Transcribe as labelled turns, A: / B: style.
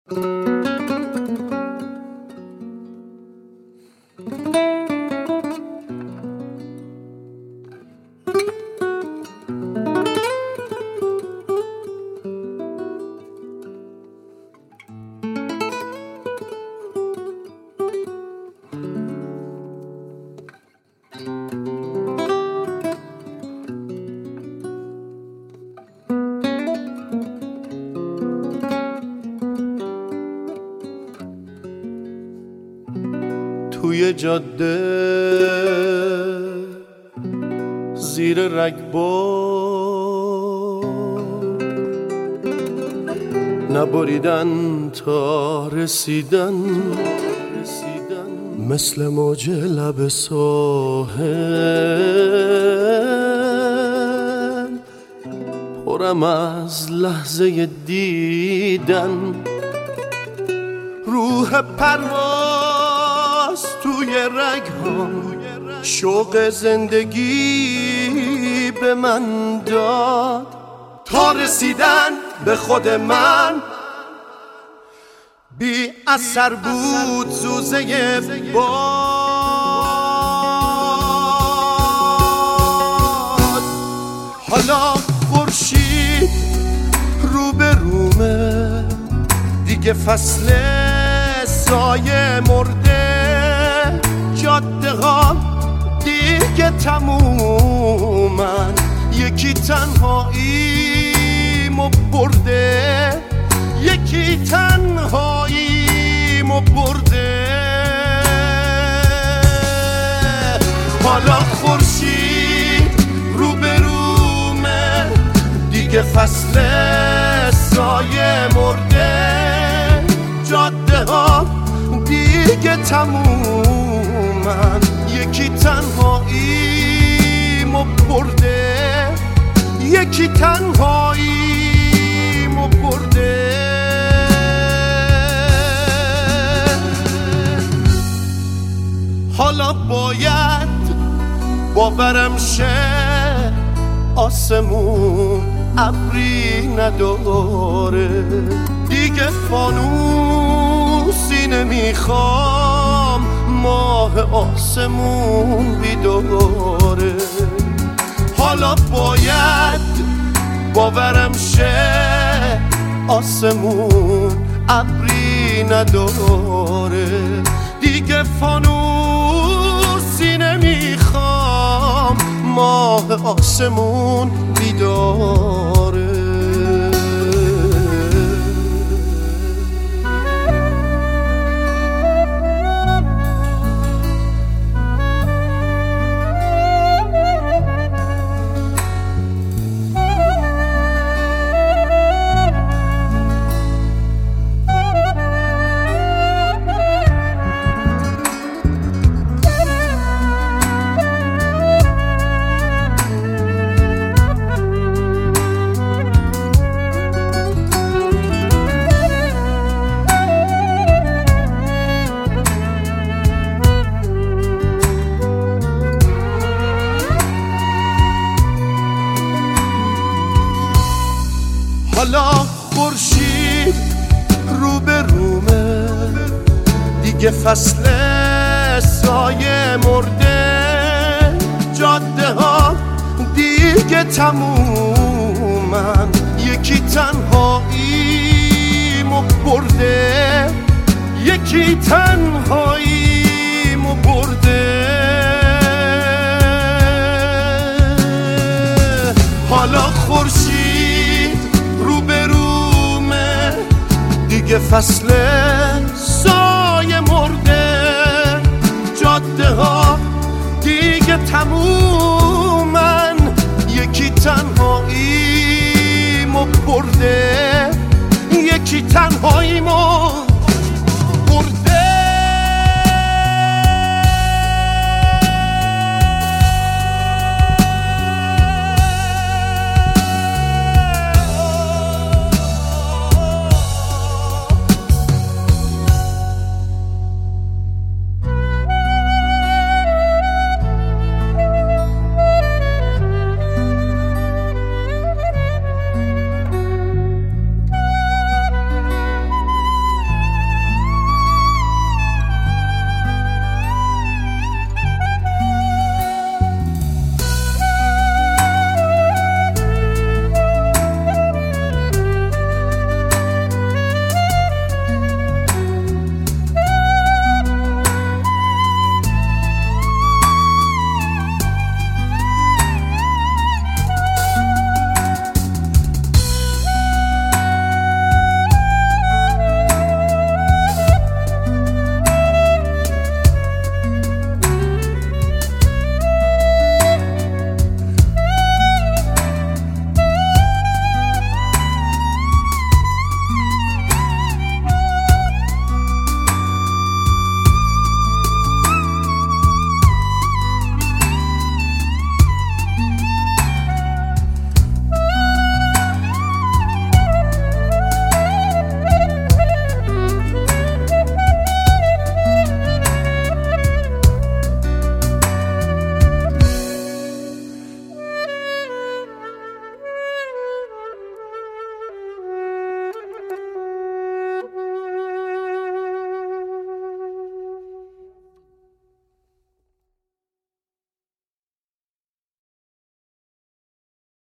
A: توی جاده زیر رگبار نبریدن تا رسیدن مثل موج لب ساحل پرم از لحظه دیدن روح پرواز توی رگ‌هام شوق زندگی به من داد تا رسیدن به خود من بی اثر بود زوزه باد حالا خورشید رو به رومه دیگه فصل سایه مرده جاده ها دیگه تمومن یکی تنهاییمو برده یکی تنهاییمو برده حالا خورشید رو به رومه دیگه فصل سایه مرده جاده ها دیگه تمومن یکی تنهاییمو برده یکی تنهاییمو برده حالا باید باورم شه آسمون ابری نداره دیگه فانوسی نمیخوام ماه آسمون بیداره حالا باید باورم شه آسمون ابری نداره دیگه فانوسی نمیخوام ماه آسمون بیداره حالا خورشید رو به رومه دیگه فصل سایه مرده جاده ها دیگه تمومن یکی تنهاییمو برده یکی تنهاییمو برده حالا خورشید رو به رومه دیگه فصل سایه مرده جاده ها دیگه تمومن یکی تنهاییمو برده یکی تنهاییمو